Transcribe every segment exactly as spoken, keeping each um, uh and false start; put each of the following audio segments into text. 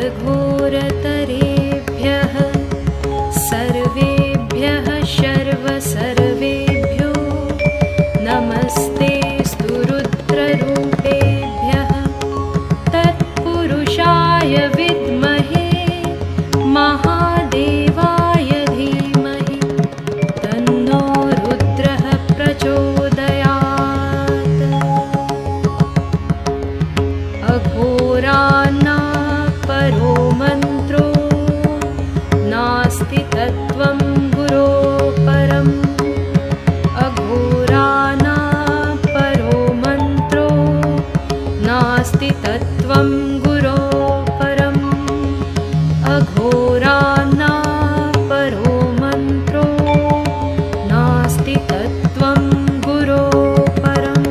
घोरतरेभ्यः सर्वेभ्यः सर्वसर्वेभ्यो नमस्ते स्तुरुद्ररूपेभ्यः तत्पुरुषाय विद्महे महादेवाय धीमहि तन्नो रुद्रः प्रचोदयात्। अघोरान्ना परो मन्त्रो नास्ति तत्त्वं गुरो परम्। अघोराना परो मन्त्रो नास्ति तत्त्वं गुरो परम्। अघोराना परो मन्त्रो नास्ति तत्त्वं गुरो परम्।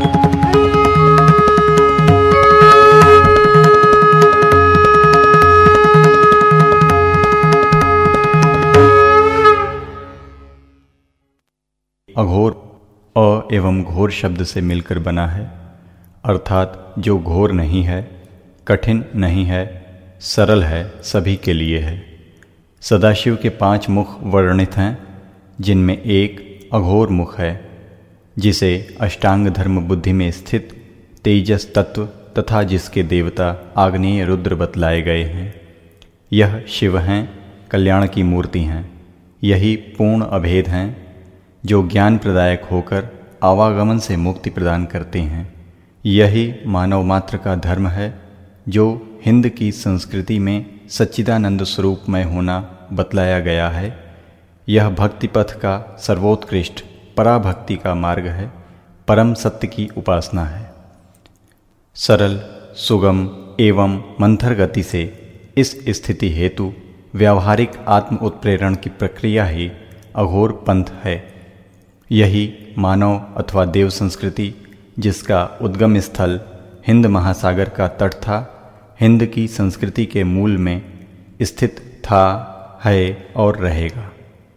अघोर अ एवं घोर शब्द से मिलकर बना है, अर्थात जो घोर नहीं है, कठिन नहीं है, सरल है, सभी के लिए है। सदाशिव के पांच मुख वर्णित हैं, जिनमें एक अघोर मुख है, जिसे अष्टांग धर्म बुद्धि में स्थित तेजस तत्व तथा जिसके देवता आग्नेय रुद्र बतलाए गए हैं। यह शिव हैं, कल्याण की मूर्ति हैं। यही पूर्ण अभेद हैं, जो ज्ञान प्रदायक होकर आवागमन से मुक्ति प्रदान करते हैं। यही मानव मात्र का धर्म है, जो हिंद की संस्कृति में सच्चिदानंद स्वरूपमय होना बतलाया गया है। यह भक्ति पथ का सर्वोत्कृष्ट पराभक्ति का मार्ग है, परम सत्य की उपासना है। सरल, सुगम एवं मंथर गति से इस स्थिति हेतु व्यावहारिक आत्म उत्प्रेरण की प्रक्रिया ही अघोर पंथ है। यही मानव अथवा देव संस्कृति, जिसका उद्गम स्थल हिंद महासागर का तट था, हिंद की संस्कृति के मूल में स्थित था, है और रहेगा।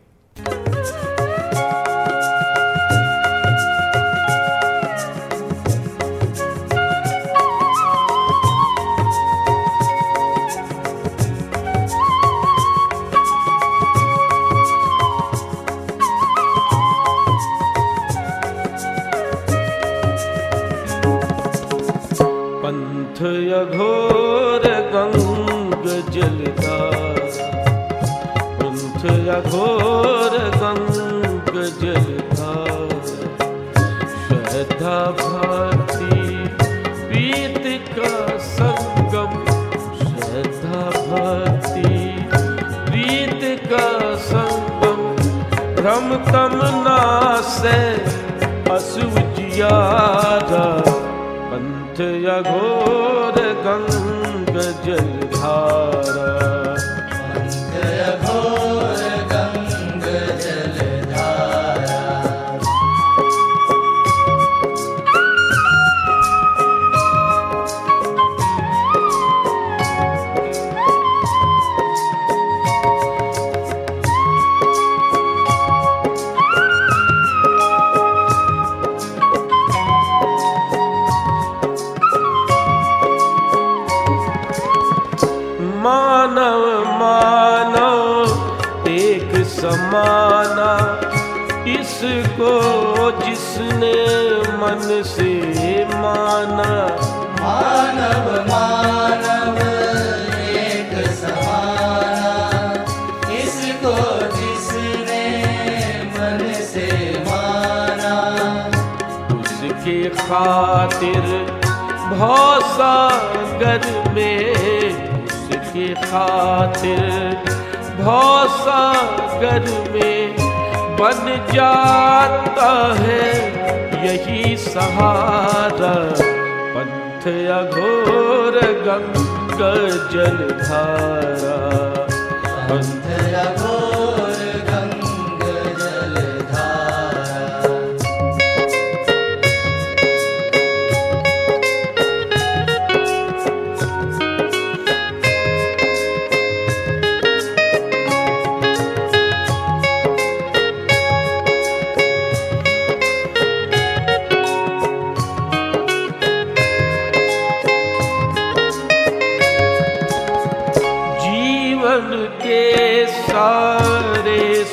अघोर गंग जलधारा, पंथ अघोर गंग जलधारा, श्रद्धा भक्ति प्रीत का संगम, श्रद्धा भक्ति प्रीत का संगम, भ्रम तम नासै असुव जियारा, पंथ अघोर गंग जलधारा, पंथ अघोर गंग जलधारा। मानव मानव एक समाना, इसको जिसने मन से माना। मानव मानव एक समाना, इसको जिसने मन से माना। उसके खातिर भवसागर में, उसके खातिर भवसागर में बन जाता है यही सहारा, पंथ अघोर गंग जलधारा, पंथ अघोर गंग जलधारा।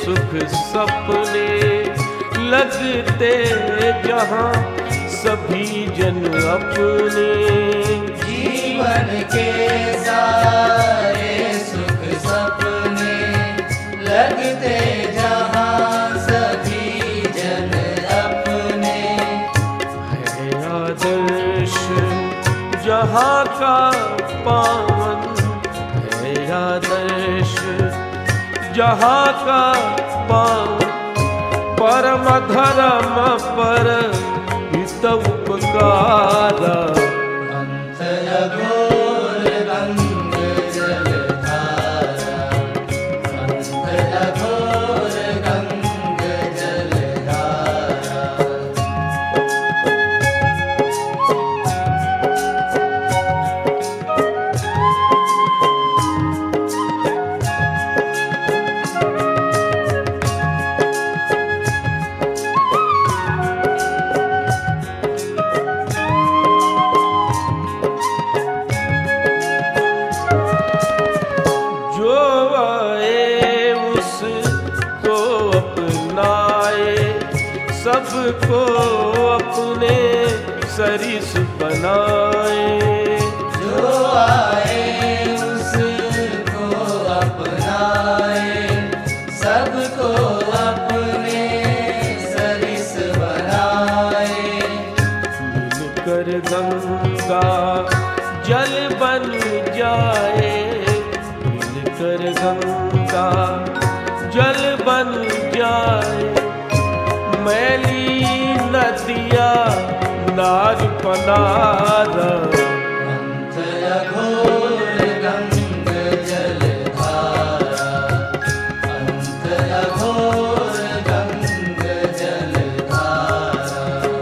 सुख सपने लगते जहाँ सभी जन अपने। जीवन के सारे सुख सपने लगते जहाँ सभी जन अपने। है आदर्श जहाँ का पावन, है आदर्श जहाँ का पावन, परम धर्म पर हित उपकार। अंत अघोर गंग जलधारा, अंत अघोर गंग जलधारा। सबको अपने सरिस बनाए। जो आए उसको अपनाए, सबको अपने सरिस बनाए। मिलकर गंगा जल बन जाए, मिलकर गंगा जल बन जाए। मैली नदिया नार पनार। अंत अघोर गंग जलधारा, अंत अघोर गंग जलधारा।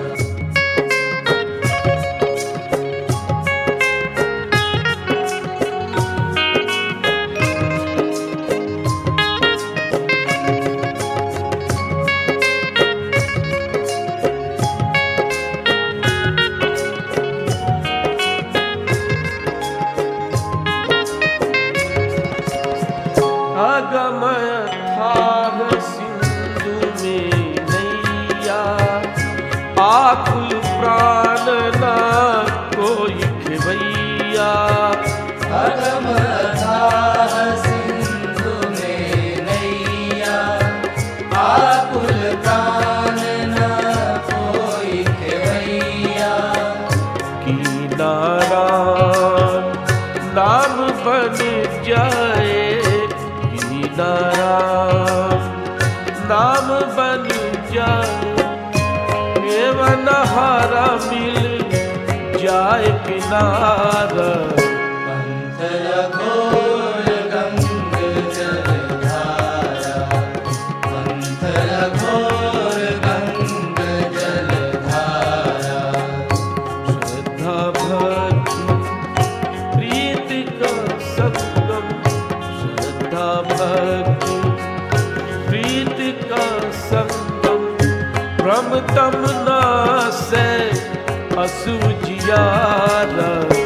अगम अथाह सिंधु में नैया, आकुल प्राण ना कोई खेवैया। अगम अथाह सिंधु में नैया, आकुल प्राण न कोई खेवैया। किनारा नाम बन जाए, नाम बन जाए। एवं हरा मिल जाए किनारा। अंत अघोर गंग जलधारा, अंत अघोर गंग जलधारा। श्रद्धा भक्ति प्रीति का संगम, श्रद्धा भक्ति प्रीति का संगम। भ्रम तम नासै असुजियारा।